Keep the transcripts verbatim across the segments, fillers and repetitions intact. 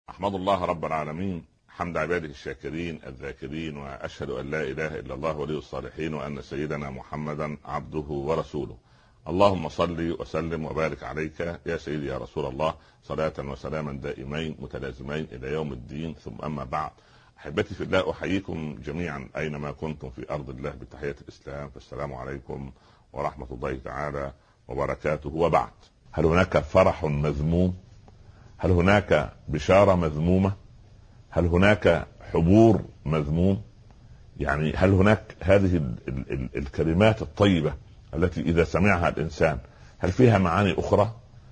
أحمد الله رب العالمين حمد عباده الشاكرين الذاكرين، وأشهد أن لا إله إلا الله ولي الصالحين، وأن سيدنا محمدا عبده ورسوله. اللهم صل وسلم وبارك عليك يا سيدي يا رسول الله، صلاة وسلاما دائمين متلازمين إلى يوم الدين. ثم أما بعد، أحبتي في الله، أحييكم جميعا أينما كنتم في أرض الله بتحية الإسلام، فالسلام عليكم ورحمة الله تعالى وبركاته. وبعد، هل هناك فرح مذموم؟ هل هناك بشارة مذمومة؟ هل هناك حبور مذموم؟ يعني هل هناك هذه ال ال ال الكلمات الطيبة التي إذا سمعها الإنسان هل فيها معاني أخرى؟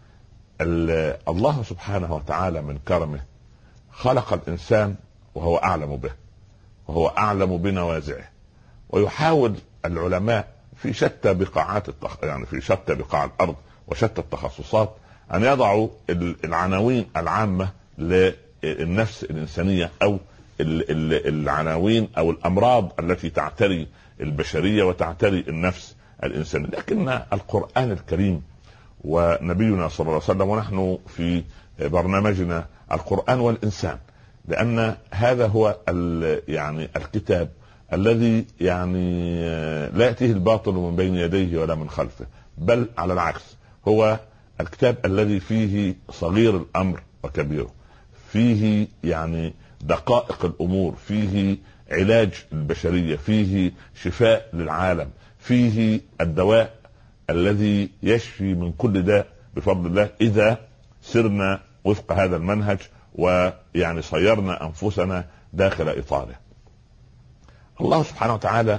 الله سبحانه وتعالى من كرمه خلق الإنسان وهو أعلم به، وهو أعلم بنوازعه، ويحاول العلماء في شتى بقاعات التخ... يعني في شتى بقاع الأرض وشتى التخصصات أن يضعوا العناوين العامة للنفس الإنسانية، أو العناوين أو الأمراض التي تعتري البشرية وتعتري النفس الإنسانية. لكن القرآن الكريم ونبينا صلى الله عليه وسلم، ونحن في برنامجنا القرآن والإنسان، لأن هذا هو يعني الكتاب الذي يعني لا يأتيه الباطل من بين يديه ولا من خلفه، بل على العكس هو الكتاب الذي فيه صغير الأمر وكبيره، فيه يعني دقائق الأمور، فيه علاج البشرية، فيه شفاء للعالم، فيه الدواء الذي يشفي من كل داء بفضل الله، إذا سرنا وفق هذا المنهج ويعني صيرنا أنفسنا داخل إطاره. الله سبحانه وتعالى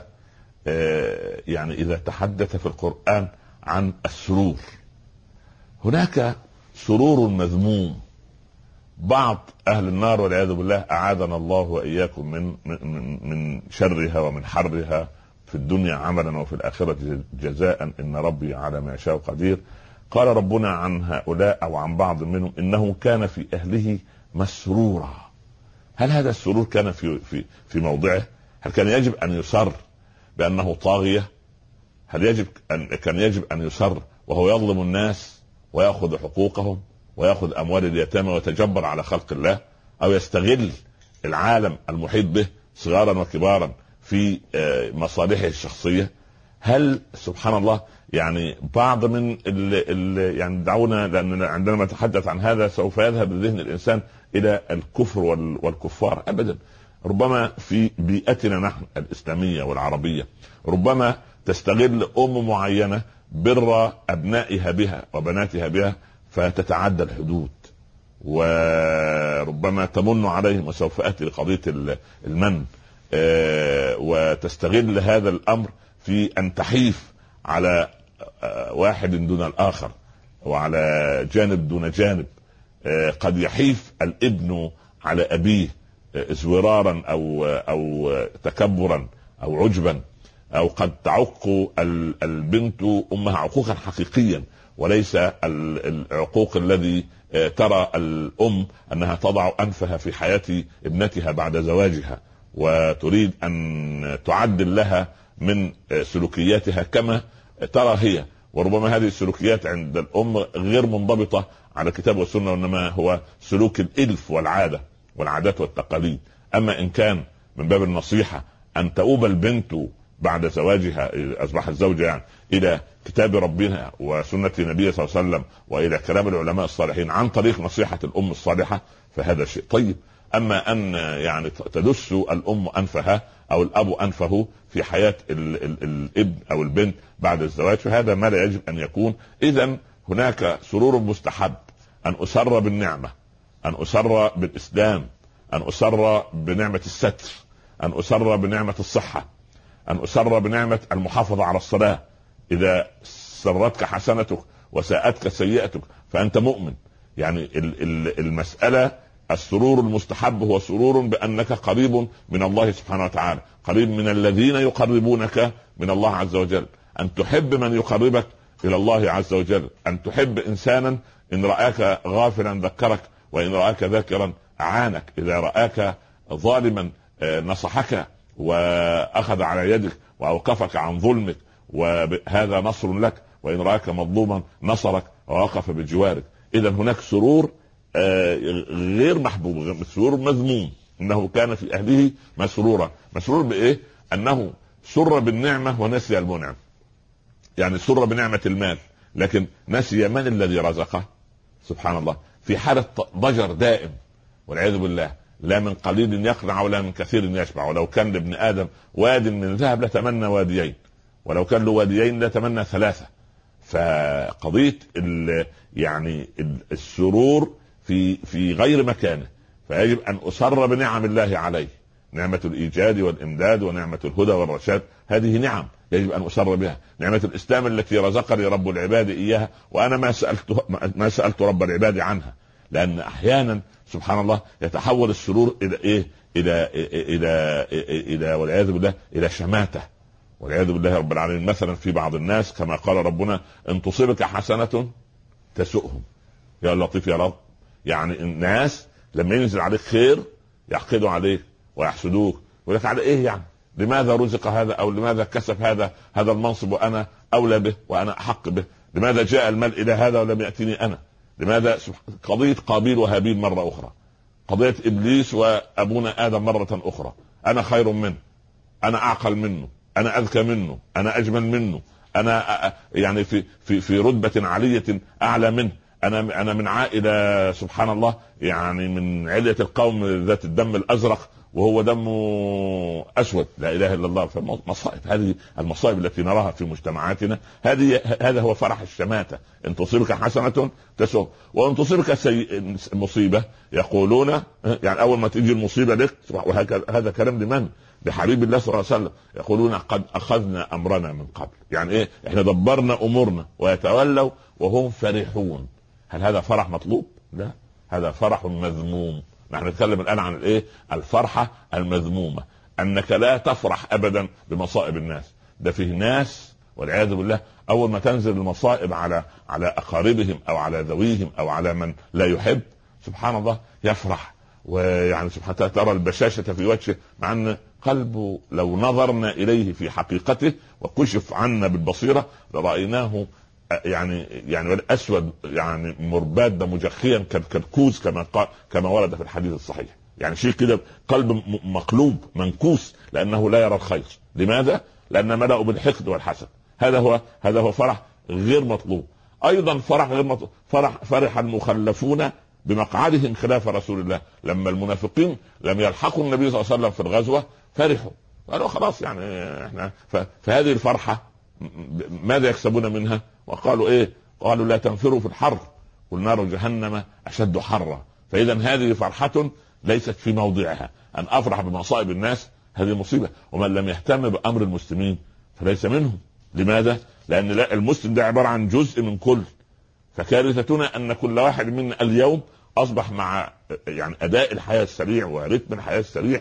يعني إذا تحدث في القرآن عن السرور، هناك سرور مذموم. بعض أهل النار والعياذ بالله أعاذنا الله وإياكم من من من شرها ومن حرها في الدنيا عملا وفي الآخرة جزاء، إن ربي على ما يشاء قدير. قال ربنا عن هؤلاء أو عن بعض منهم إنه كان في أهله مسرورا. هل هذا السرور كان في في في موضعه؟ هل كان يجب أن يسر بأنه طاغية؟ هل يجب أن كان يجب أن يسر وهو يظلم الناس ويأخذ حقوقهم ويأخذ أموال اليتامى ويتجبر على خلق الله، أو يستغل العالم المحيط به صغارا وكبارا في مصالحه الشخصية؟ هل سبحان الله يعني بعض من ال يعني دعونا، لأن عندما نتحدث عن هذا سوف يذهب ذهن الإنسان إلى الكفر والكفار. أبدا، ربما في بيئتنا نحن الإسلامية والعربية ربما تستغل أم معينة بر أبنائها بها وبناتها بها فتتعدى الحدود، وربما تمن عليهم، وسوف أتي لقضية المن، وتستغل هذا الأمر في أن تحيف على واحد دون الآخر وعلى جانب دون جانب. قد يحيف الابن على أبيه ازورارا أو أو تكبرا أو عجبا، أو قد تعق البنت أمها عقوقا حقيقيا، وليس العقوق الذي ترى الأم أنها تضع أنفها في حياة ابنتها بعد زواجها وتريد أن تعدل لها من سلوكياتها كما ترى هي. وربما هذه السلوكيات عند الأم غير منضبطة على الكتاب والسنة، وإنما هو سلوك الإلف والعادة والعادات والتقاليد. أما إن كان من باب النصيحة أن تؤوب البنت بعد زواجها، أصبحت زوجة يعني، إلى كتاب ربنا وسنة النبي صلى الله عليه وسلم وإلى كلام العلماء الصالحين عن طريق نصيحة الأم الصالحة، فهذا شيء طيب. أما أن يعني تدس الأم أنفها أو الأب أنفه في حياة ال ال الابن أو البنت بعد الزواج، فهذا ما لا يجب أن يكون. إذن هناك سرور مستحب، أن أسر بالنعمة، أن أسر بالإسلام، أن أسر بنعمة الستر، أن أسر بنعمة الصحة، أن أسر بنعمة المحافظة على الصلاة. إذا سرتك حسنتك وساءتك سيئتك فأنت مؤمن. يعني المسألة السرور المستحب هو سرور بأنك قريب من الله سبحانه وتعالى، قريب من الذين يقربونك من الله عز وجل، أن تحب من يقربك إلى الله عز وجل، أن تحب إنسانا إن رآك غافلا ذكرك، وإن رآك ذاكرا أعانك، إذا رآك ظالما نصحك وأخذ على يدك وأوقفك عن ظلمك، وهذا نصر لك، وإن رآك مظلوما نصرك ووقف بجوارك. إذا هناك سرور غير محبوب، سرور مذموم، انه كان في اهله مسرورا. مسرور بايه؟ انه سر بالنعمه ونسي المنعم. يعني سر بنعمه المال لكن نسي من الذي رزقه. سبحان الله، في حاله ضجر دائم والعياذ بالله، لا من قليل يقنع ولا من كثير يشبع. ولو كان لابن ادم واد من ذهب لتمنى واديين، ولو كان له واديين لتمنى ثلاثه. فقضيه يعني السرور في في غير مكانه، فيجب ان اسر بنعم الله عليه. نعمه الايجاد والامداد ونعمه الهدى والرشاد، هذه نعم يجب ان اسر بها. نعمه الاسلام التي رزقني رب العباد اياها وانا ما سالت ما سالت رب العباد عنها. لان احيانا سبحان الله يتحول السرور الى ايه؟ الى الى الى, إلى والعياذ بالله الى شماته والعياذ بالله رب العالمين. مثلا في بعض الناس كما قال ربنا: ان تصيبك حسنه تسؤهم. يا لطيف يا رب، يعني الناس لما ينزل عليك خير يحقدوا عليك ويحسدوك ويقول لك على ايه؟ يعني لماذا رزق هذا او لماذا كسب هذا هذا المنصب وانا اولى به وانا احق به؟ لماذا جاء المال الى هذا ولم ياتني انا؟ لماذا؟ قضيه قابيل وهابيل مره اخرى، قضيه ابليس وابونا ادم مره اخرى. انا خير منه، انا اعقل منه، انا اذكى منه، انا اجمل منه، انا يعني في في في رتبه عليه اعلى منه، انا انا من عائله سبحان الله يعني من علية القوم ذات الدم الازرق وهو دمه اسود. لا اله الا الله. فالمصائب هذه، المصائب التي نراها في مجتمعاتنا هذه، هذا هو فرح الشماتة. ان تصيبك حسنة تسؤ، وان تصيبك سيء مصيبة يقولون، يعني اول ما تيجي المصيبة لك، وهذا كلام لمن؟ بحبيب الله صلى الله عليه وسلم، يقولون قد اخذنا امرنا من قبل. يعني ايه؟ احنا دبرنا امورنا، ويتولوا وهم فرحون. هل هذا فرح مطلوب؟ لا، هذا فرح مذموم. نحن نتكلم الان عن الايه؟ الفرحه المذمومه، انك لا تفرح ابدا بمصائب الناس. ده فيه ناس والعياذ بالله اول ما تنزل المصائب على على اقاربهم او على ذويهم او على من لا يحب، سبحان الله يفرح، ويعني سبحان الله ترى البشاشه في وجهه، مع ان قلبه لو نظرنا اليه في حقيقته وكشف عنا بالبصيره لرايناه يعني يعني اسود، يعني مرباد مجخيا كالكوز كما قال كما ورد في الحديث الصحيح. يعني شيء كده قلب مقلوب منكوس لانه لا يرى الخير. لماذا؟ لان ملأه بالحقد والحسد. هذا هو هذا هو فرح غير مطلوب. ايضا فرح غير مطلوب، فرح فرح المخلفون بمقعدهم خلاف رسول الله. لما المنافقين لم يلحقوا النبي صلى الله عليه وسلم في الغزوه فرحوا، قالوا خلاص يعني احنا. فهذه الفرحه ماذا يكسبون منها؟ وقالوا ايه؟ قالوا لا تنفروا في الحر، قل نار جهنم اشد حرا. فاذا هذه فرحة ليست في موضعها. ان افرح بمصائب الناس هذه مصيبة، ومن لم يهتم بامر المسلمين فليس منهم. لماذا؟ لان لا، المسلم ده عبارة عن جزء من كل. فكارثتنا ان كل واحد منا اليوم اصبح مع يعني اداء الحياة السريع ورتم الحياة السريع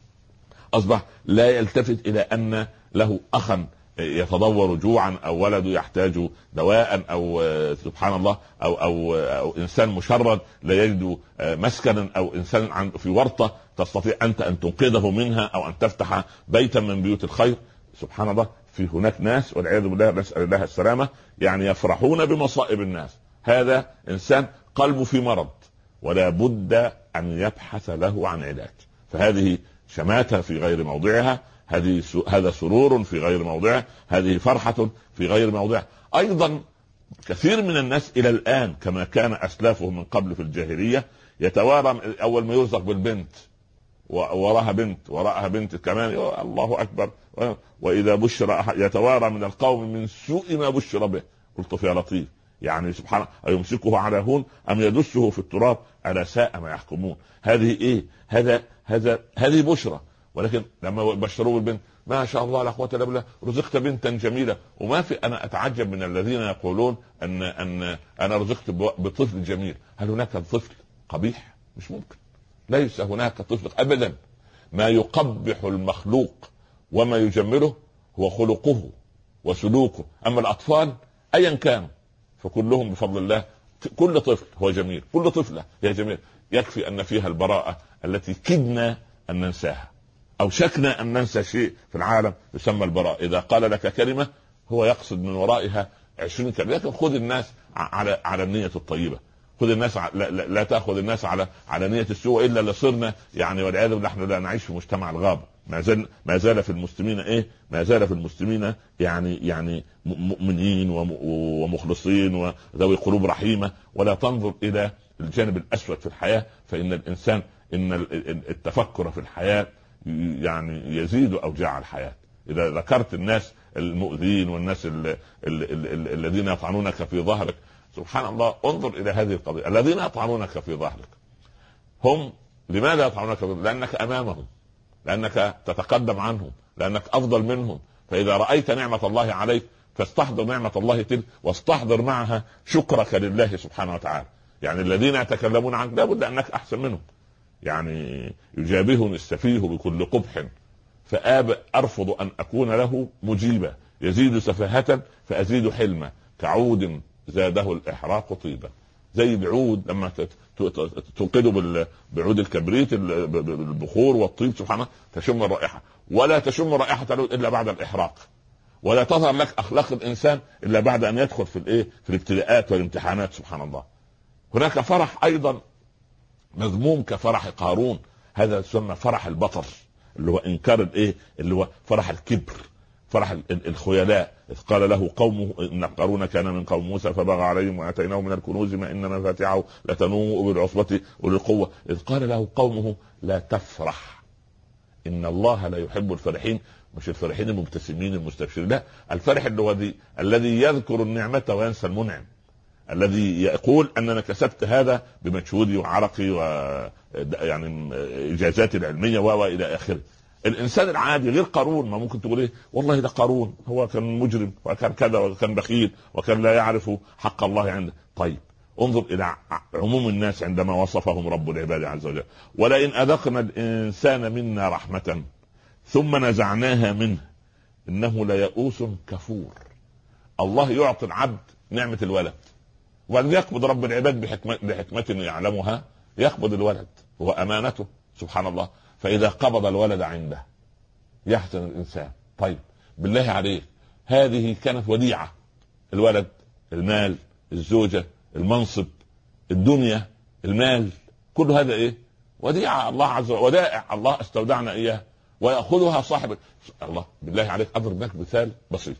اصبح لا يلتفت الى ان له اخا يتضور جوعا او ولد يحتاج دواء او سبحان الله او او, أو انسان مشرد لا يجد مسكنا او انسان في ورطه تستطيع انت ان تنقذه منها او ان تفتح بيتا من بيوت الخير. سبحان الله، في هناك ناس والعياذ بالله نسال الله السلامه يعني يفرحون بمصائب الناس. هذا انسان قلبه في مرض ولا بد ان يبحث له عن علاج. فهذه شماتة في غير موضعها، هذه هذا سرور في غير موضعه، هذه فرحة في غير موضعها. ايضا كثير من الناس الى الان كما كان اسلافهم من قبل في الجاهلية يتوارى اول ما يرزق بالبنت وراها بنت وراءها بنت كمان، الله اكبر، واذا بشر يتوارى من القوم من سوء ما بشر به. قلت يا لطيف، يعني سبحان الله، يمسكه على هون ام يدسه في التراب، الا ساء ما يحكمون. هذه ايه؟ هذا هذا هذه بشرى. ولكن لما بشروه بالبنت ما شاء الله لا قوه الا بالله، رزقت بنتا جميله. وما في، انا اتعجب من الذين يقولون ان ان انا رزقت بطفل جميل. هل هناك طفل قبيح؟ مش ممكن، ليس هناك طفل ابدا. ما يقبح المخلوق وما يجمله هو خلقه وسلوكه. اما الاطفال ايا كان فكلهم بفضل الله، كل طفل هو جميل، كل طفله هي جميل. يكفي ان فيها البراءه التي كدنا ان ننساها او شكنا ان ننسى شيء في العالم يسمى البراء. اذا قال لك كلمه هو يقصد من ورائها عشرين كلمه. لكن خذ الناس على على النيه الطيبه، خذ الناس ع... لا, لا, لا تاخذ الناس على على نيه السوء الا لصرنا يعني والعياذ بالله نحن لا نعيش في مجتمع الغابه. ما زال ما زال في المسلمين ايه ما زال في المسلمين يعني يعني مؤمنين ومخلصين وذوي قلوب رحيمه. ولا تنظر الى الجانب الاسود في الحياه، فان الانسان ان التفكر في الحياه يعني يزيد اوجاع الحياه. اذا ذكرت الناس المؤذين والناس الذين يطعنونك في ظهرك، سبحان الله، انظر الى هذه القضيه. الذين يطعنونك في ظهرك هم لماذا يطعنونك في ظهرك؟ لانك امامهم، لانك تتقدم عنهم، لانك افضل منهم. فاذا رايت نعمه الله عليك فاستحضر نعمه الله تلك، واستحضر معها شكرك لله سبحانه وتعالى. يعني الذين يتكلمون عنك لابد انك احسن منهم. يعني يجابهني السفيه بكل قبح فآب أرفض أن أكون له مجيبا، يزيد سفاهة فأزيد حلما، كعود زاده الإحراق طيبا. زي العود لما توقده بعود الكبريت بالبخور والطيب سبحان الله تشم الرائحة، ولا تشم رائحة العود إلا بعد الإحراق، ولا تظهر لك أخلاق الإنسان إلا بعد أن يدخل في الإيه في الابتلاءات والامتحانات سبحان الله. هناك فرح أيضا مذموم كفرح قارون، هذا يسمى فرح البطر، اللي هو انكار الايه اللي هو فرح الكبر، فرح الخيلاء. اذ قال له قومه ان قارون كان من قوم موسى فبغى عليهم واتيناه من الكنوز ما ان مفاتحه لتنوء بالعصبة اولي القوة. اذ قال له قومه لا تفرح ان الله لا يحب الفرحين. مش الفرحين المبتسمين المستبشرين، لا، الفرح اللي هو دي الذي يذكر النعمة وينسى المنعم، الذي يقول اننا كسبت هذا بمجهودي وعرقي و يعني اجازاتي العلميه والى اخره. الانسان العادي غير قارون، ما ممكن تقول ايه والله ده قارون هو كان مجرم وكان كذا وكان بخيل وكان لا يعرف حق الله عنده. طيب انظر الى عموم الناس عندما وصفهم رب العباد عز وجل: ولئن اذقنا الانسان منا رحمه ثم نزعناها منه انه ليئوس كفور. الله يعطي العبد نعمه الولد وأن يقبض رب العباد بحكمة, بحكمة يعلمها، يقبض الولد هو أمانته سبحان الله. فإذا قبض الولد عنده يحزن الإنسان. طيب بالله عليك، هذه كانت وديعة، الولد، المال، الزوجة، المنصب، الدنيا، المال، كل هذا إيه؟ وديعة الله عز وجل، ودائع الله استودعنا إياه ويأخذها صاحب الله. بالله عليك أضرب لك مثال بسيط.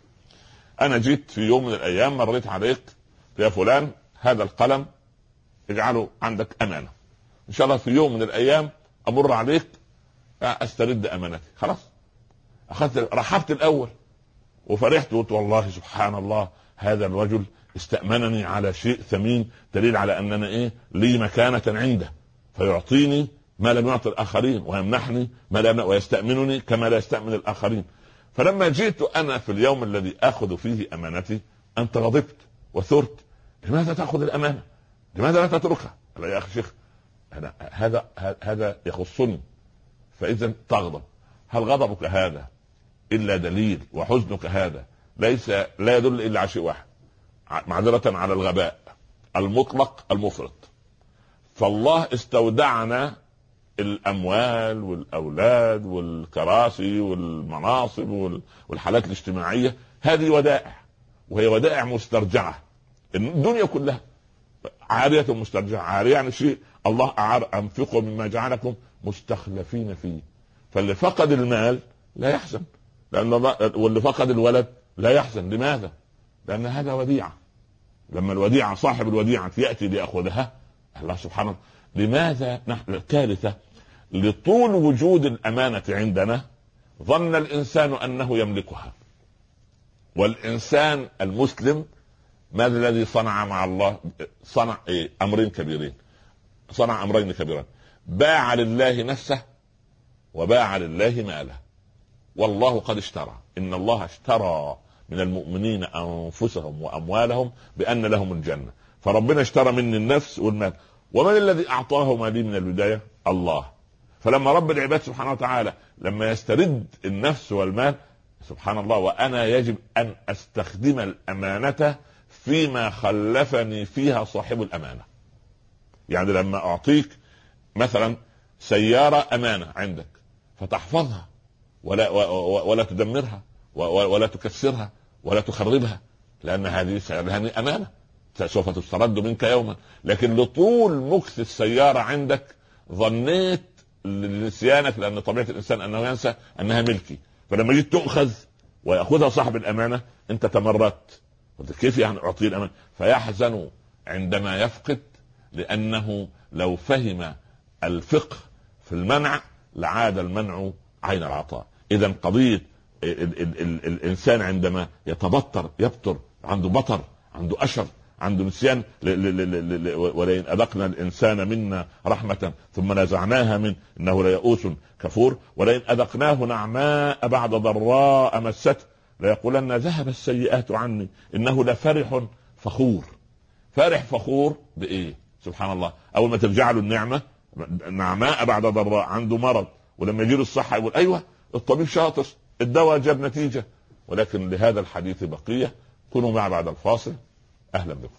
أنا جيت في يوم من الأيام مريت عليك يا فلان هذا القلم اجعله عندك امانه، ان شاء الله في يوم من الايام امر عليك استرد امانتي. خلاص اخذت، رحبت الاول وفرحت وقلت والله سبحان الله هذا الرجل استأمنني على شيء ثمين، دليل على اننا ايه لي مكانه عنده، فيعطيني ما لم يعطي الاخرين ويمنحني ما لم ويستأمنني كما لا يستأمن الاخرين. فلما جئت انا في اليوم الذي اخذ فيه امانتي انت غضبت وثرت. لماذا تأخذ الأمانة؟ لماذا لا تتركها؟ لا يا أخي شيخ هذا هذا يخصني، فإذا تغضب. هل غضبك هذا إلا دليل وحزنك هذا ليس لا يدل إلا على شيء واحد، معذرة على الغباء المطلق المفرط. فالله استودعنا الأموال والأولاد والكراسي والمناصب والحالات الاجتماعية، هذه ودائع، وهي ودائع مسترجعة. الدنيا كلها عارية مسترجعة. عارية يعني شيء الله أعار أنفقوا مما جعلكم مستخلفين فيه. فاللي فقد المال لا يحزن، لأن الله، واللي فقد الولد لا يحزن. لماذا؟ لأن هذا وديعة. لما الوديعة صاحب الوديعة يأتي ليأخذها الله سبحانه. لماذا نحن الكارثة؟ لطول وجود الأمانة عندنا ظن الإنسان أنه يملكها. والإنسان المسلم ماذا الذي صنع مع الله؟ صنع إيه؟ أمرين كبيرين. صنع أمرين كبيرين: باع لله نفسه وباع لله ماله. والله قد اشترى، إن الله اشترى من المؤمنين أنفسهم وأموالهم بأن لهم الجنة. فربنا اشترى مني النفس والمال. ومن الذي أعطاه مالي من البداية؟ الله. فلما رب العباد سبحانه وتعالى لما يسترد النفس والمال سبحان الله، وأنا يجب أن أستخدم الأمانة فيما خلفني فيها صاحب الأمانة. يعني لما أعطيك مثلا سيارة أمانة عندك فتحفظها ولا, ولا تدمرها ولا تكسرها ولا تخربها، لأن هذه أمانة سوف تسترد منك يوما. لكن لطول مكث السيارة عندك ظنيت لنسيانك، لأن طبيعة الإنسان أنه ينسى أنها ملكي، فلما جيت تؤخذ ويأخذها صاحب الأمانة أنت تمردت، قلت كيف يعني أعطيه الأمانة؟ فيحزن عندما يفقد، لأنه لو فهم الفقه في المنع لعاد المنع عين العطاء. إذا قضية ال ال ال ال الإنسان عندما يتبطر يبطر، عنده بطر، عنده أشر، عنده نسيان، ولئن أذقنا الإنسان منا رحمة ثم نزعناها من إنه ليئوس كفور، ولئن أذقناه نعماء بعد ضراء مسته ليقولن ذهب السيئات عني إنه لفرح فخور. فرح فخور بإيه؟ سبحان الله، أول ما ترجع له النعمة نعماء بعد ضراء، عنده مرض ولما يجيله الصحة يقول أيوة الطبيب شاطر، الدواء جاب نتيجة. ولكن لهذا الحديث بقية، كونوا معي بعد الفاصل. أهلا بكم،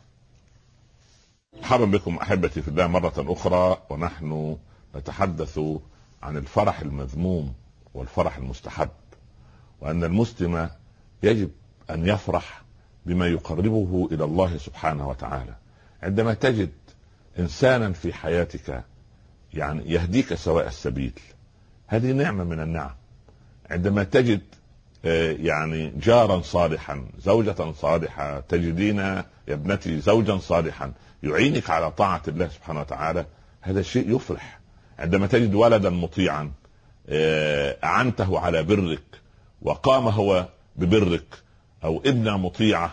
مرحبا بكم أحبتي في الله مرة أخرى، ونحن نتحدث عن الفرح المذموم والفرح المستحب، وأن المسلم يجب أن يفرح بما يقربه إلى الله سبحانه وتعالى. عندما تجد إنسانا في حياتك يعني يهديك سواء السبيل، هذه نعمة من النعم. عندما تجد يعني جارا صالحا، زوجة صالحة، تجدين يا ابنتي زوجا صالحا يعينك على طاعة الله سبحانه وتعالى، هذا شيء يفرح. عندما تجد ولدا مطيعا أعنته على برك وقام هو ببرك، أو ابنة مطيعة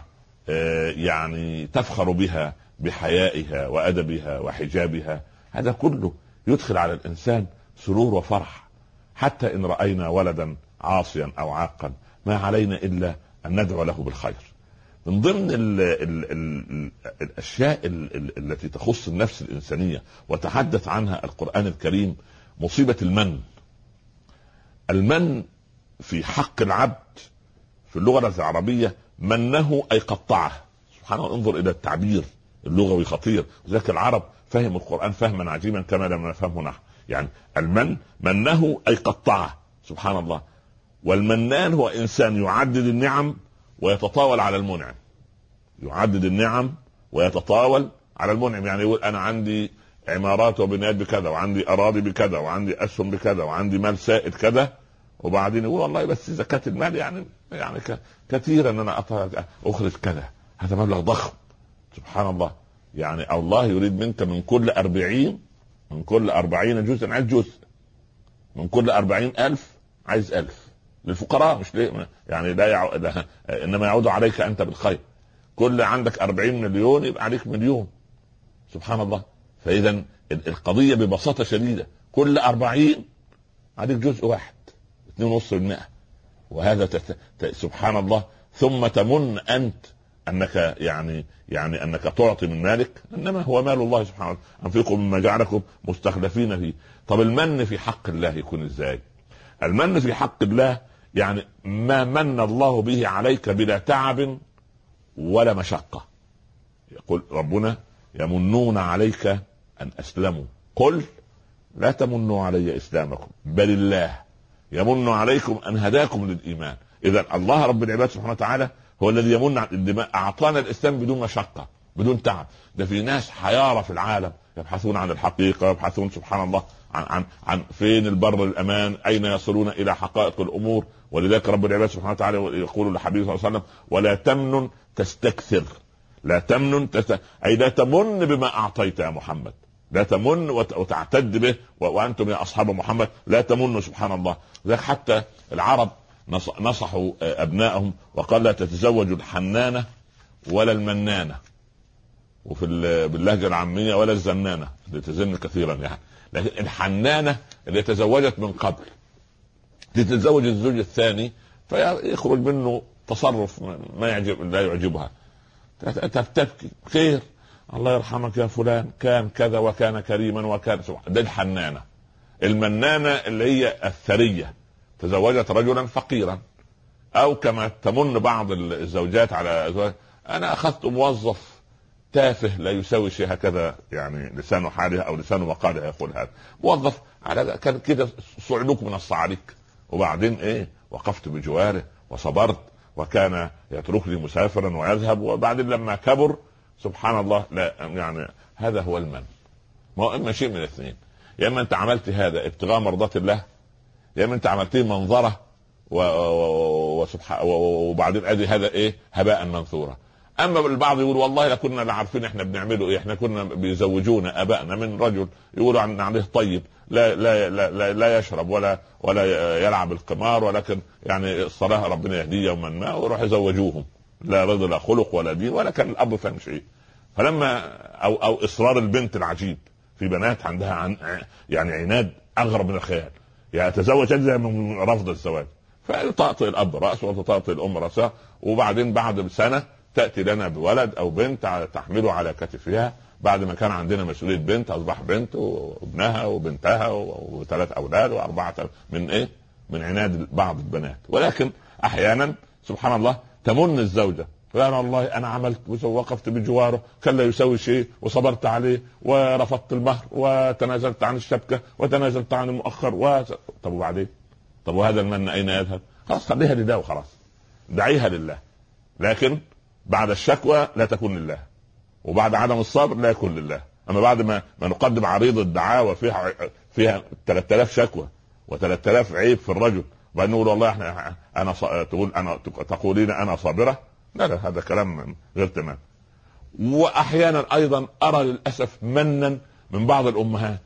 يعني تفخر بها بحيائها وأدبها وحجابها، هذا كله يدخل على الإنسان سرور وفرح. حتى إن رأينا ولدا عاصيا أو عاقا ما علينا إلا أن ندعو له بالخير. من ضمن ال ال ال الأشياء ال ال التي تخص النفس الإنسانية وتحدث عنها القرآن الكريم مصيبة المن. المن في حق العبد في اللغة العربية منه أي قطعه. سبحان الله، انظر إلى التعبير اللغوي خطير. ذلك العرب فهم القرآن فهما عجيبا كما لم نفهمه نحن. يعني المن منه أي قطعه، سبحان الله. والمنان هو إنسان يعدد النعم ويتطاول على المنعم، يعدد النعم ويتطاول على المنعم. يعني يقول أنا عندي عمارات وبنايات بكذا، وعندي أراضي بكذا، وعندي أسهم بكذا، وعندي مال سائد كذا، وبعدين يقول والله بس زكاة المال يعني يعني كثيرا أن أنا أخرج كذا، هذا مبلغ ضخم. سبحان الله، يعني الله يريد منك من كل أربعين من كل أربعين جزءا عايز جزء، من كل أربعين ألف عايز ألف للفقراء، مش ليه يعني لا, يع... لا إنما يعود عليك أنت بالخير. كل عندك أربعين مليون يبقى عليك مليون. سبحان الله. فإذا القضية ببساطة شديدة كل أربعين عليك جزء واحد، اثنين ونص بالمئة. وهذا تت... ت... سبحان الله. ثم تمن أنت أنك يعني يعني أنك تعطي من مالك، إنما هو مال الله سبحانه وتعالى، أنفقوا مما جعلكم مستخلفين فيه. طب المن في حق الله يكون إزاي؟ المن في حق الله يعني ما من الله به عليك بلا تعب ولا مشقة. يقول ربنا يمنون عليك أن أسلموا، قل لا تمنوا علي إسلامكم بل الله يمن عليكم أن هداكم للإيمان. إذا الله رب العباد سبحانه وتعالى هو الذي يمن على الدماء، أعطانا الإسلام بدون مشقة بدون تعب. ده في ناس حيارى في العالم يبحثون عن الحقيقة، يبحثون سبحان الله عن عن عن فين البر الأمان، أين يصلون إلى حقائق الأمور. ولذلك رب العباد سبحانه وتعالى يقول لحبيبه صلى الله عليه وسلم ولا تمنن تستكثر. لا تمنن تست... أي لا تمن بما أعطيت يا محمد، لا تمن وتعتد به، وأنتم يا أصحاب محمد لا تمنوا. سبحان الله. ذلك حتى العرب نصحوا أبنائهم وقال لا تتزوجوا الحنانة ولا المنانة، وفي باللهجة العامية ولا الزنانة اللي تزن كثيرا يعني. لكن الحنانة اللي تزوجت من قبل تتزوج الزوج الثاني فيخرج منه تصرف ما يعجب لا يعجبها، تبكي خير الله يرحمك يا فلان كان كذا وكان كريما وكان. ده الحنانة. المنانة اللي هي الثرية تزوجت رجلا فقيرا، او كما تمن بعض الزوجات على أزواج انا اخذت موظف تافه لا يساوي شيء، هكذا يعني لسان حالها او لسان مقالها يقول هذا موظف على كان كده صعلوك من الصعاليك، وبعدين ايه وقفت بجواره وصبرت وكان يتركني مسافرا ويذهب، وبعدين لما كبر سبحان الله. لا يعني هذا هو المن. ما هو اما شيء من الاثنين، يا اما انت عملت هذا ابتغاء مرضات الله، يا اما انت عملتيه منظره وسبحان وبعدين ادي هذا ايه هباء منثورا. اما البعض يقول والله لا كنا لا عارفين احنا بنعمله ايه، احنا كنا بيزوجونا ابائنا من رجل يقولوا عن عليه طيب لا لا لا لا, لا يشرب ولا ولا يلعب القمار، ولكن يعني الصلاه ربنا يهديه يوما ما، ويروح يزوجوهم لا رضا لا خلق ولا دين ولا كان الاب فاهم شيء. فلما او او اصرار البنت العجيب في بنات عندها عن يعني عناد اغرب من الخيال، يعني تزوج اجزاء من رفض الزواج، فتعطي الاب راسه وتعطي الام راسها، وبعدين بعد سنه تاتي لنا بولد او بنت تحمله على كتفها، بعد ما كان عندنا مسؤوليه بنت اصبح بنت وابنها وبنتها وثلاث اولاد واربعه من ايه من عناد بعض البنات. ولكن احيانا سبحان الله تمن الزوجه، فانا والله انا عملت ووقفت بجواره كان لا يسوي شيء وصبرت عليه ورفضت المهر وتنازلت عن الشبكه وتنازلت عن المؤخر و... طب وبعدين؟ طب وهذا المن اين يذهب؟ خلاص خليها لله وخلاص، دعيها لله، لكن بعد الشكوى لا تكون لله، وبعد عدم الصبر لا يكون لله. اما بعد ما, ما نقدم عريض الدعاوى فيها فيها ثلاثة آلاف شكوى وثلاثة آلاف عيب في الرجل، وبعدين نقول والله احنا انا ص... تقول انا تقولين انا صابره، لا لا هذا كلام غير تمام. واحيانا ايضا ارى للاسف منا من بعض الامهات،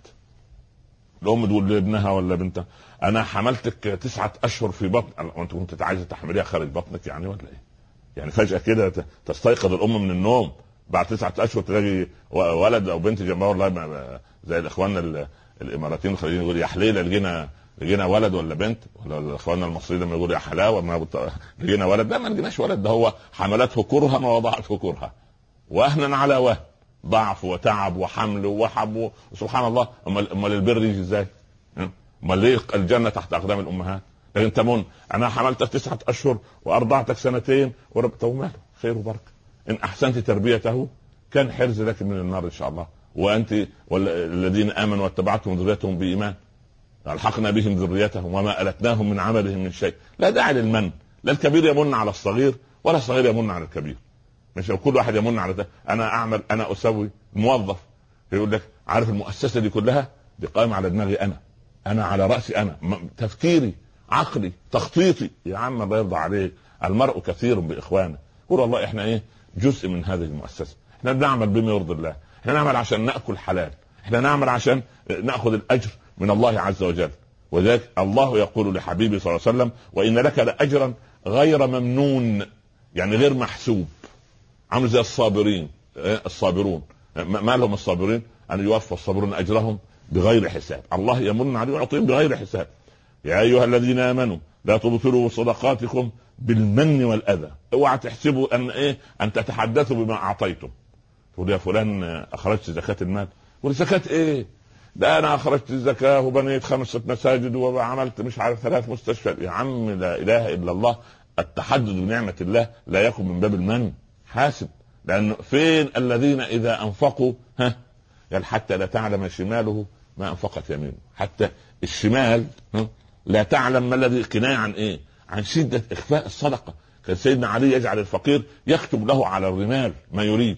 الام تقول لابنها ولا بنتها انا حملتك تسعة اشهر في بطن، وانت كنت عايزه تحمليها خارج بطنك يعني ولا ايه؟ يعني فجاه كده تستيقظ الام من النوم بعد تسعة اشهر تلاقي ولد او بنت جنبها، والله زي الاخوان الاماراتيين الخليجيين يقول يا حليله لقينا لقينا ولد ولا بنت، ولا الاخوان المصريين لما يقولوا يا حلاوه ما لقينا ولد، لا ما لقيناش ولد، ده هو حملته كرها ووضعته كرها، وهنا على وهن، ضعف وتعب وحمل ووحب، وسبحان الله. امال امال البر يجي ازاي؟ امال ليه الجنه تحت اقدام الامهات؟ لكن تمون انا حملتك تسعة اشهر وارضعتك سنتين وربت وماله خير وبركه، ان احسنت تربيته كان حرز لك من النار ان شاء الله. وانت والذين امنوا واتبعتهم ذريتهم بايمان الحقنا بهم ذريتهم وما التناهم من عملهم من شيء. لا داعي للمن، لا الكبير يمن على الصغير ولا الصغير يمن على الكبير. مش كل واحد يمن على ده. انا اعمل انا اسوي، موظف يقول لك عارف المؤسسه دي كلها دي قائمه على دماغي انا، انا على راسي انا، تفكيري عقلي تخطيطي. يا عم الله يرضى عليك، المرء كثير باخوانه. قول والله احنا ايه جزء من هذه المؤسسه، احنا بنعمل بما يرضي الله، احنا نعمل عشان ناكل حلال، احنا نعمل عشان ناخذ الاجر من الله عز وجل. وذلك الله يقول لحبيبه صلى الله عليه وسلم وان لك لاجرا غير ممنون، يعني غير محسوب، عامل زي الصابرين الصابرون. ما لهم الصابرين؟ ان يوفى الصابرون اجرهم بغير حساب، الله يمن عليهم ويعطيهم بغير حساب. يا ايها الذين امنوا لا تبطلوا صدقاتكم بالمن والاذى. اوعى تحسبوا ان ايه ان تتحدثوا بما اعطيتم، تقول يا فلان اخرجت زكاه المال، تقول زكاه ايه؟ ده انا اخرجت الزكاه وبنيت خمسه مساجد وعملت مش عارف ثلاث مستشفيات. يا عم لا اله الا الله، التحدث بنعمه الله لا يكون من باب المن، حاسب. لانه فين الذين اذا انفقوا ها قال حتى لا تعلم شماله ما انفقت يمينه، حتى الشمال ها لا تعلم ما الذي، كنايه عن ايه؟ عن شده اخفاء الصدقه. كان سيدنا علي يجعل الفقير يكتب له على الرمال ما يريد،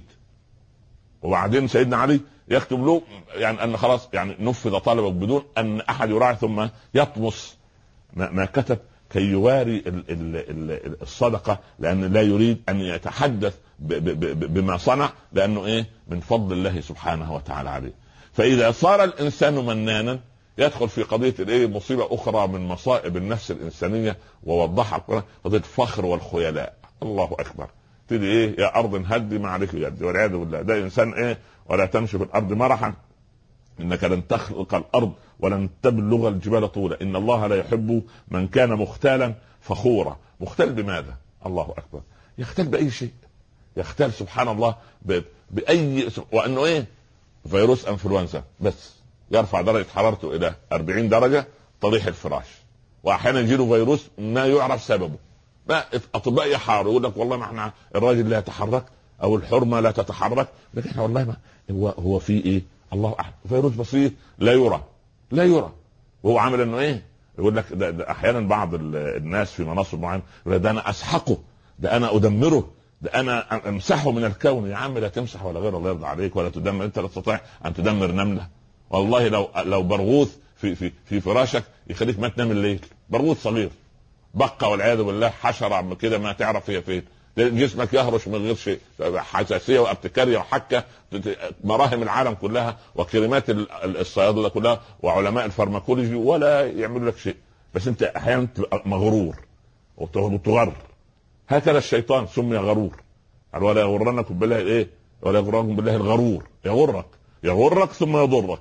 وبعدين سيدنا علي يكتب له يعني ان خلاص يعني نفذ طلبه بدون ان احد يراعي، ثم يطمس ما, ما كتب كي يواري ال ال ال الصدقه، لان لا يريد ان يتحدث ب ب ب بما صنع، لانه ايه من فضل الله سبحانه وتعالى عليه. فاذا صار الانسان منانا يدخل في قضيه الايه مصيبه اخرى من مصائب النفس الانسانيه، ووضحها القرآن قضيه الفخر والخيلاء. الله اكبر، تدي ايه يا ارض هدي ما عليك يد، والعياذ بالله. ده انسان ايه ولا تمشي في الارض مرحا انك لن تخلق الارض ولن تبلغ الجبال طولا، ان الله لا يحب من كان مختالا فخورا. مختال بماذا؟ الله اكبر، يختال باي شيء، يختال سبحان الله باي، وانه ايه فيروس انفلونزا بس يرفع درجه حرارته الى أربعين درجه طريح الفراش، واحيانا يجيله فيروس ما يعرف سببه. ما اطباء يحاروا يقول لك والله ما احنا الراجل لا يتحرك او الحرمه لا تتحرك، لكن احنا والله ما هو هو في ايه الله اعلم، فيروس بسيط لا يرى لا يرى، وهو عامل انه ايه يقول لك ده ده احيانا بعض الناس في مناصب معينه ده انا اسحقه، ده انا ادمره، ده انا امسحه من الكون. يا عم لا تمسح ولا غير الله يرضى عليك ولا تدمر. انت لا تستطيع ان تدمر نمله. والله لو لو برغوث في في في فراشك يخليك ما تنام الليل، برغوث صغير بقى والعياذ بالله، حشره كده ما تعرف هي فين، جسمك يهرش من غير شيء، حساسيه وابتكاريه وحكه، مراهم العالم كلها وكريمات الصيادله كلها وعلماء الفارماكولوجي ولا يعملوا لك شيء. بس انت احيانا تبقى مغرور وتغر. هكذا الشيطان سمي غرور. قال ولا يغرنكم بالله ايه، ولا يغرنكم بالله الغرور. يغرك يغرك ثم يضرك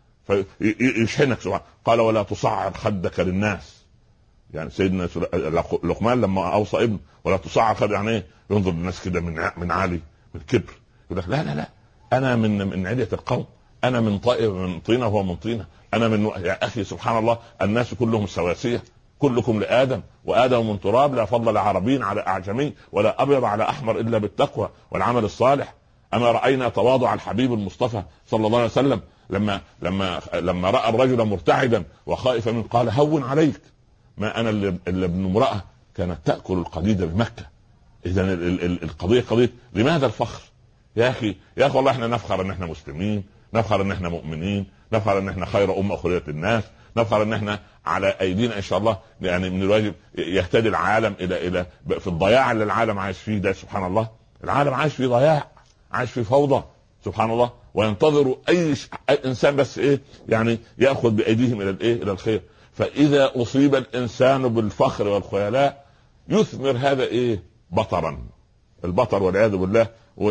فيشحنك سبحانه. قال ولا تصعر خدك للناس. يعني سيدنا لقمان لما اوصى ابنه ولا تصعر خدك، يعني ايه؟ ينظر للناس كده من من عالي، من كبر، يقول لك لا لا لا انا من من علية القوم، انا من طائر من طينه وهو من طينه، انا من. يا اخي سبحان الله، الناس كلهم سواسيه، كلكم لآدم وآدم من تراب، لا فضل لعربي على أعجمي ولا أبيض على أحمر إلا بالتقوى والعمل الصالح. أما رأينا تواضع الحبيب المصطفى صلى الله عليه وسلم لما لما لما رأى الرجل مرتعدا وخائفا من قال هون عليك، ما أنا إلا ابن امرأة كانت تأكل القديد بمكة. إذا القضية قضية لماذا الفخر؟ يا أخي يا أخي والله إحنا نفخر إن إحنا مسلمين، نفخر إن إحنا مؤمنين، نفخر إن إحنا خير أمة أخرجت للناس، نفخر ان احنا على ايدينا ان شاء الله. يعني من الواجب يهتدي العالم الى الى في الضياع اللي العالم عايش فيه ده. سبحان الله، العالم عايش في ضياع، عايش في فوضى سبحان الله، وينتظر اي انسان بس ايه يعني ياخذ بايديهم الى الايه الى الخير. فاذا اصيب الانسان بالفخر والخيلاء يثمر هذا ايه بطرا، البطر والعياذ بالله.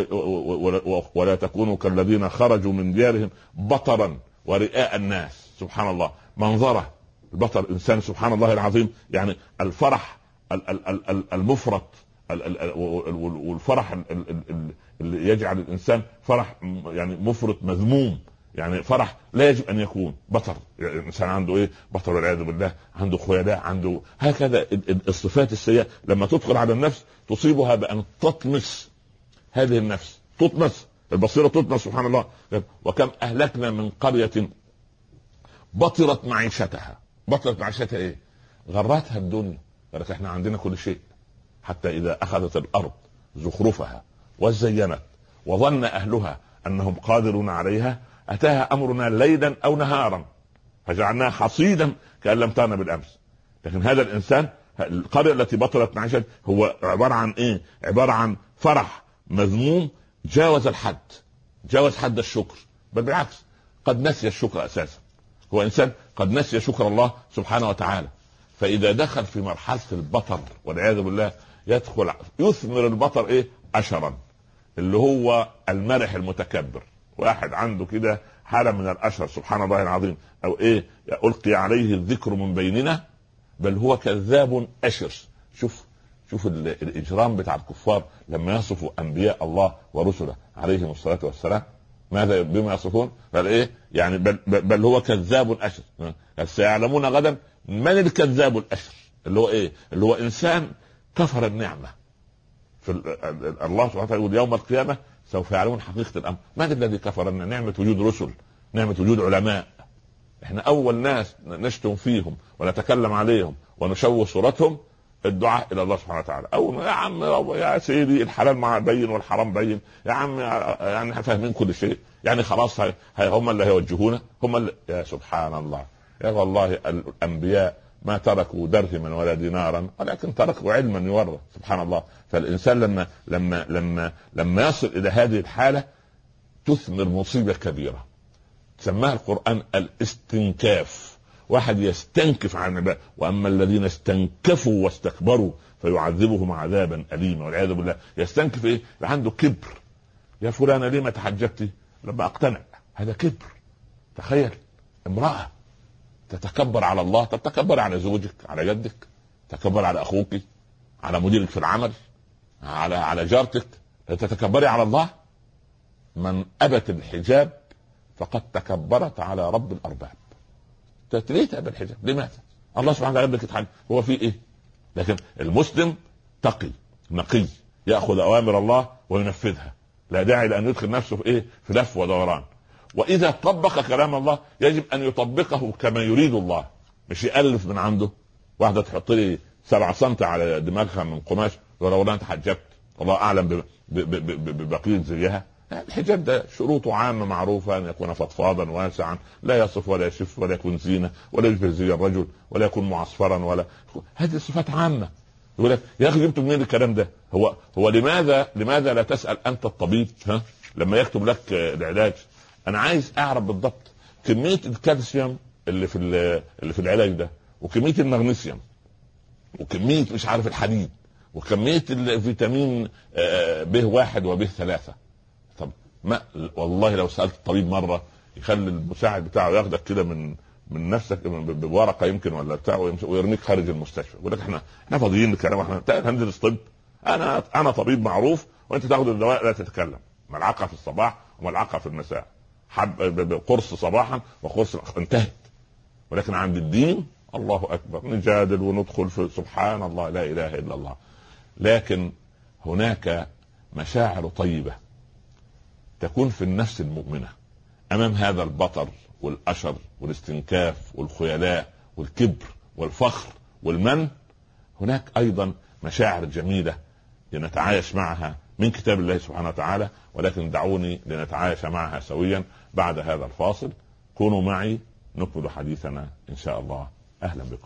ولا تكونوا كالذين خرجوا من ديارهم بطرا ورئاء الناس. سبحان الله، منظره البطل انسان سبحان الله العظيم. يعني الفرح المفرط والفرح اللي يجعل الانسان فرح يعني مفرط مذموم، يعني فرح لا يجب ان يكون. بطر يعني الانسان عنده ايه بطر والعياذ بالله، عنده خيلاء، عنده هكذا الصفات السيئه لما تدخل على النفس تصيبها بان تطمس هذه النفس، تطمس البصيره، تطمس سبحان الله. وكم اهلكنا من قريه بطرت معيشتها. بطرت معيشتها ايه؟ غرتها الدنيا، قالت احنا عندنا كل شيء، حتى اذا اخذت الارض زخرفها وزينت وظن اهلها انهم قادرون عليها اتاها امرنا ليلا او نهارا فجعلناها حصيدا كأن لم تغن بالامس. لكن هذا الانسان القرية التي بطلت معيشتها هو عبارة عن ايه؟ عبارة عن فرح مذموم جاوز الحد، جاوز حد الشكر، بل بالعكس قد نسي الشكر اساسا. هو انسان قد نسي شكر الله سبحانه وتعالى. فاذا دخل في مرحله البطر والعياذ بالله يدخل يثمر البطر ايه؟ اشرا، اللي هو المرح المتكبر. واحد عنده كده حاله من الاشر سبحان الله العظيم، او ايه؟ القي عليه الذكر من بيننا بل هو كذاب اشر. شوف شوف الاجرام بتاع الكفار لما يصفوا انبياء الله ورسله عليهم الصلاه والسلام، ماذا بما يصفون؟ قال ايه يعني بل, بل هو كذاب اشر. سيعلمون غدا من الكذاب الاشر، اللي هو ايه؟ اللي هو انسان كفر النعمه. في الله سبحانه وتعالى يقول يوم القيامه سوف يعلمون حقيقه الامر. من الذي كفر نعمه وجود رسل، نعمه وجود علماء؟ احنا اول ناس نشتم فيهم ونتكلم عليهم ونشوه صورتهم الدعاء الى الله سبحانه وتعالى. اول ما يا عم يا سيدي الحلال مع بين والحرام بين، يا عم يعني فاهمين كل شيء، يعني خلاص هاي هم اللي هيوجهونا، هم اللي يا سبحان الله. يا والله الانبياء ما تركوا درهما ولا دينارا ولكن تركوا علما يورث سبحان الله. فالانسان لما لما لما لما يصل الى هذه الحاله تثمر مصيبه كبيره سماها القرآن الاستنكاف. واحد يستنكف عن العباد، واما الذين استنكفوا واستكبروا فيعذبهم عذابا اليما والعياذ بالله. يستنكف ايه؟ عنده كبر. يا فلان ليه ما تحجبتي؟ لما اقتنع. هذا كبر. تخيل امرأة تتكبر على الله، تتكبر على زوجك، على جدك، تتكبر على اخوك، على مديرك في العمل، على على جارتك، تتكبري على الله. من ابت الحجاب فقد تكبرت على رب الارباب. ليه تأبى الحجاب؟ لماذا؟ الله سبحانه وتعالى يقول لك هو في ايه؟ لكن المسلم تقي نقي ياخذ اوامر الله وينفذها، لا داعي لان يدخل نفسه في ايه؟ في لف ودوران. واذا طبق كلام الله يجب ان يطبقه كما يريد الله، مش يالف من عنده. واحده تحط لي سبعة سنتي على دماغها من قماش ولو انت حجبت الله اعلم ببقيه زيها. الحجاب ده شروطه عامه معروفه، ان يكون فضفاضا واسعا، لا يصف ولا يشف، ولا يكون زينه، ولا يشبه زي الرجل، ولا يكون معصفرا، ولا هذه صفات عامه. يقول لك يا اخي جبتوا منين الكلام ده؟ هو هو لماذا لماذا لا تسال انت الطبيب ها لما يكتب لك العلاج؟ انا عايز اعرف بالضبط كميه الكالسيوم اللي في اللي في العلاج ده، وكميه المغنيسيوم، وكميه مش عارف الحديد، وكميه الفيتامين ب واحد وب ثلاثة. طب ما والله لو سالت الطبيب مره يخلي المساعد بتاعه ياخدك كده من من نفسك بورقه يمكن ولا بتاع ويرميك خارج المستشفى، يقول لك احنا احنا فاضيين الكلام، احنا هندرس طب، انا انا طبيب معروف وانت تاخد الدواء لا تتكلم، ملعقه في الصباح وملعقه في المساء، حب قرص صباحا وقرص، انتهت. ولكن عند الدين الله اكبر، نجادل وندخل في سبحان الله لا اله الا الله. لكن هناك مشاعر طيبه تكون في النفس المؤمنه امام هذا البطر والاشر والاستنكاف والخيلاء والكبر والفخر والمن. هناك ايضا مشاعر جميله لنتعايش معها من كتاب الله سبحانه وتعالى، ولكن دعوني لنتعايش معها سويا بعد هذا الفاصل. كونوا معي نكمل حديثنا ان شاء الله. اهلا بكم،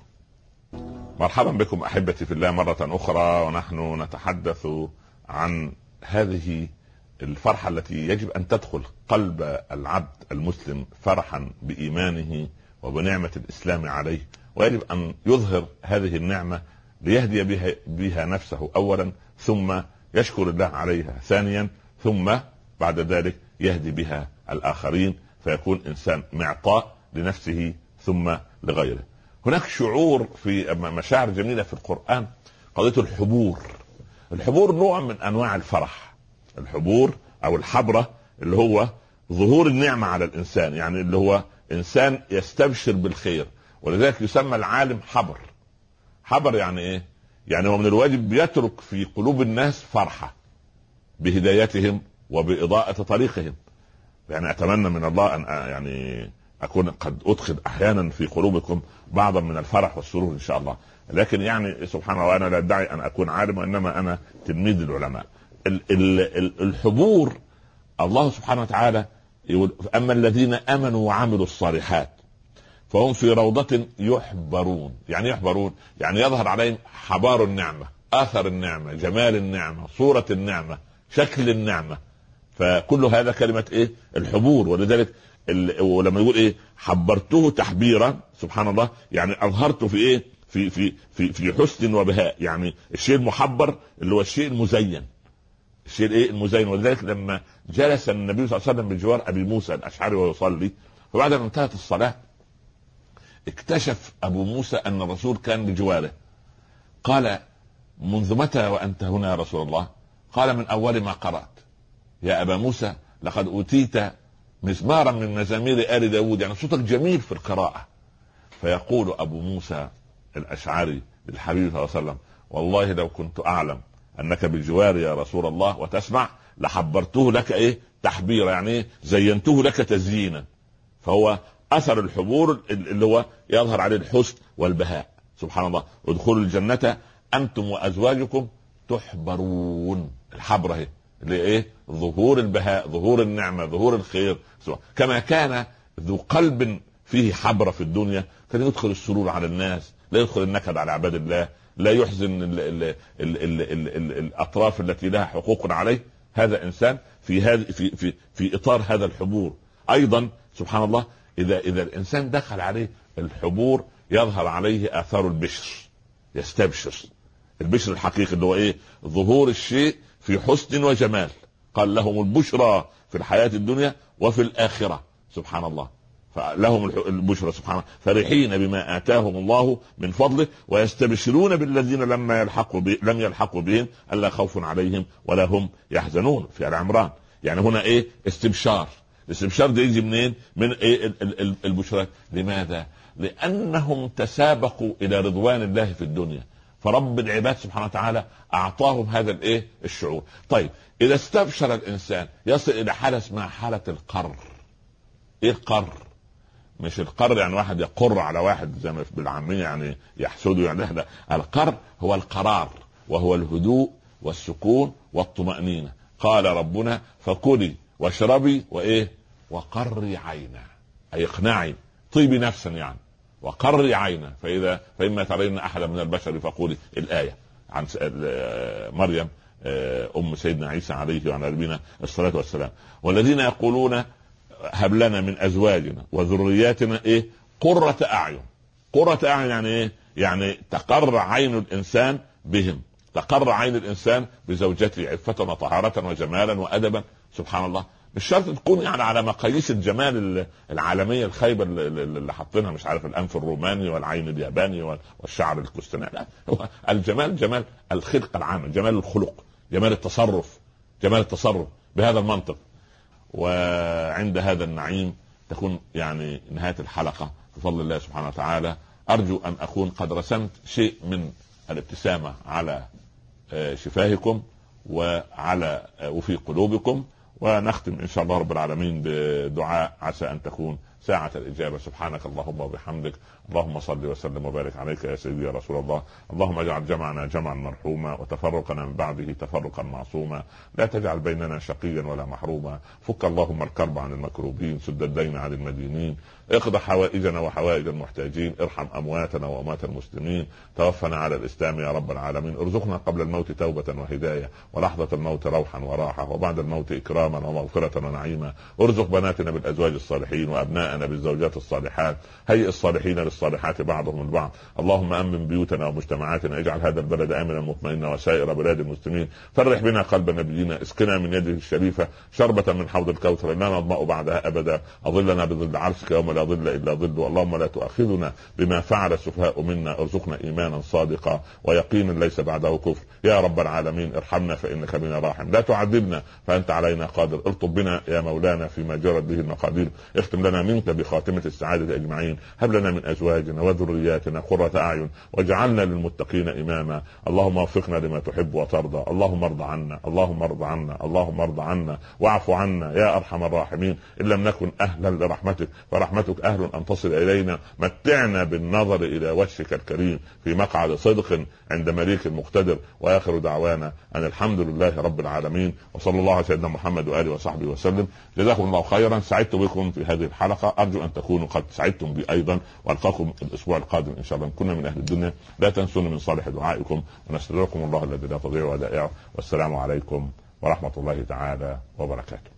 مرحبا بكم احبتي في الله مره اخرى، ونحن نتحدث عن هذه الفرحة التي يجب أن تدخل قلب العبد المسلم فرحا بإيمانه وبنعمة الإسلام عليه، ويجب أن يظهر هذه النعمة ليهدي بها, بها نفسه أولا، ثم يشكر الله عليها ثانيا، ثم بعد ذلك يهدي بها الآخرين، فيكون إنسان معطاء لنفسه ثم لغيره. هناك شعور في مشاعر جميلة في القرآن، قضية الحبور. الحبور نوع من أنواع الفرح. الحبور او الحبرة اللي هو ظهور النعمة على الانسان، يعني اللي هو انسان يستبشر بالخير، ولذلك يسمى العالم حبر. حبر يعني ايه؟ يعني هو من الواجب يترك في قلوب الناس فرحة بهدايتهم وبإضاءة طريقهم. يعني اتمنى من الله ان يعني اكون قد ادخل احيانا في قلوبكم بعضا من الفرح والسرور ان شاء الله، لكن يعني سبحان الله انا لا ادعي ان اكون عالم، وانما انا تلميذ العلماء. الحبور الله سبحانه وتعالى يقول اما الذين امنوا وعملوا الصالحات فهم في روضة يحبرون. يعني يحبرون يعني يظهر عليهم حبار النعمة، اثر النعمة، جمال النعمة، صورة النعمة، شكل النعمة. فكل هذا كلمة ايه؟ الحبور. ولذلك ولما يقول ايه حبرته تحبيرا، سبحان الله، يعني اظهرته في ايه؟ في في في في حسن وبهاء. يعني الشيء المحبر اللي هو الشيء المزين، الشيء ايه المزين. ولذلك لما جلس النبي صلى الله عليه وسلم بجوار ابي موسى الاشعري ويصلي، فبعد ان انتهت الصلاه اكتشف ابو موسى ان الرسول كان بجواره. قال منذ متى وانت هنا يا رسول الله؟ قال من اول ما قرات يا ابا موسى لقد اوتيت مزمارا من مزامير ال داود، يعني صوتك جميل في القراءه. فيقول ابو موسى الاشعري للحبيب صلى الله عليه وسلم والله لو كنت اعلم انك بالجوار يا رسول الله وتسمع لحبرته لك ايه تحبيرا، يعني ايه زينته لك تزيينا. فهو اثر الحبور اللي هو يظهر عليه الحسن والبهاء. سبحان الله، ادخلوا الجنة انتم وازواجكم تحبرون. الحبرة هي اللي ايه؟ ظهور البهاء، ظهور النعمة، ظهور الخير. كما كان ذو قلب فيه حبرة في الدنيا كان يدخل السرور على الناس، لا يدخل النكد على عباد الله، لا يحزن ال ال ال ال ال ال الاطراف التي لها حقوق عليه. هذا انسان في هذا في في في اطار هذا الحبور. ايضا سبحان الله اذا اذا الانسان دخل عليه الحبور يظهر عليه اثار البشر، يستبشر. البشر الحقيقي اللي هو ايه؟ ظهور الشيء في حسن وجمال. قال لهم البشرى في الحياة الدنيا وفي الآخرة. سبحان الله، فلهم البشرى سبحان الله فرحين بما آتاهم الله من فضله ويستبشرون بالذين لما يلحقوا ب... لم يلحقوا بهم ألا خوف عليهم ولا هم يحزنون في آل عمران. يعني هنا ايه؟ استبشار. الاستبشار ده يجي منين؟ من ايه؟ البشرى. لماذا؟ لأنهم تسابقوا إلى رضوان الله في الدنيا، فرب العباد سبحانه وتعالى أعطاهم هذا الايه؟ الشعور. طيب إذا استبشر الإنسان يصل إلى حالة اسمها حالة القر. ايه القر؟ مش القر يعني واحد يقر على واحد زي ما بالعامية يعني يحسده، يعني لا. القر هو القرار، وهو الهدوء والسكون والطمأنينة. قال ربنا فكلي واشربي وايه وقري عينا، اي اقنعي طيبي نفسا يعني، وقري عينا فاذا فاما ترين احدا من البشر فقولي. الايه عن مريم ام سيدنا عيسى عليه وعلى نبينا الصلاه والسلام. والذين يقولون هب لنا من ازواجنا وذرياتنا ايه قرة اعين. قرة اعين يعني ايه؟ يعني تقر عين الانسان بهم، تقر عين الانسان بزوجته عفة وطهارة وجمالا وادبا. سبحان الله، مش شرط تكون يعني على مقاييس الجمال العالميه الخايبه اللي حاطينها، مش عارف الانف الروماني والعين الياباني والشعر الكستاني، لا، هو الجمال جمال الخلق العام، جمال الخلق، جمال التصرف، جمال التصرف بهذا المنطق. وعند هذا النعيم تكون يعني نهايه الحلقه بفضل الله سبحانه وتعالى. ارجو ان اكون قد رسمت شيء من الابتسامه على شفاهكم وعلى وفي قلوبكم، ونختم إن شاء الله رب العالمين بدعاء عسى أن تكون ساعة الإجابة. سبحانك اللهم وبحمدك، اللهم صل وسلم وبارك عليك يا سيدي يا رسول الله. اللهم اجعل جمعنا جمعا مرحوما وتفرقنا من بعده تفرقا معصوما، لا تجعل بيننا شقيا ولا محروما. فك اللهم الكرب عن المكروبين، سد الدين عن المدينين، اقض حوائجنا وحوائج المحتاجين، ارحم أمواتنا وأموات المسلمين، توفنا على الإسلام يا رب العالمين. ارزقنا قبل الموت توبة وهداية، ولحظة الموت روحا وراحة، وبعد الموت إكراما ومغفرة ونعيما. ارزق بناتنا بالأزواج الصالحين وأبناءنا بالزوجات الصالحات، هيئ الصالحين للصالحات بعضهم البعض. اللهم أمن بيوتنا ومجتمعاتنا، اجعل هذا البلد آمنا مطمئنا وسائر بلاد المسلمين. فرح بنا قلب نبينا، اسقنا من يده الشريفة شربة من حوض الكوثر لا نظمأ بعدها أبدا. أظلنا بظل عرشك يوم لا ظل إلا ظله. اللهم لا تؤاخذنا بما فعل السفهاء منا، ارزقنا إيمانا صادقا ويقينا ليس بعده كفر يا رب العالمين. ارحمنا فإنك بنا راحم، لا تعذبنا فأنت علينا قادر. الطب بنا يا مولانا فيما جرت به المقادير، اختم لنا منك بخاتمة السعادة أجمعين. هب لنا من أزواجنا وذرياتنا قرة أعين واجعلنا للمتقين إماما. اللهم وفقنا لما تحب وترضى. اللهم ارض عنا، اللهم ارض عنا، اللهم ارض عنا واعف عنا يا أرحم الراحمين. إن لم نكن أهلا لرحمتك فرحمتك أهل أن تصل إلينا. متعنا بالنظر إلى وجهك الكريم في مقعد صدق عند مليك مقتدر. وآخر دعوانا أن الحمد لله رب العالمين، وصلى الله على سيدنا محمد وآله وصحبه وسلم. جزاكم الله خيرا، سعدت بكم في هذه الحلقة، أرجو أن تكونوا قد سعدتم بي أيضا، وألقاكم الأسبوع القادم إن شاء الله. كنا من أهل الدنيا، لا تنسون من صالح دعائكم، ونستودعكم الله الذي لا تضيع ودائعه. والسلام عليكم ورحمة الله تعالى وبركاته.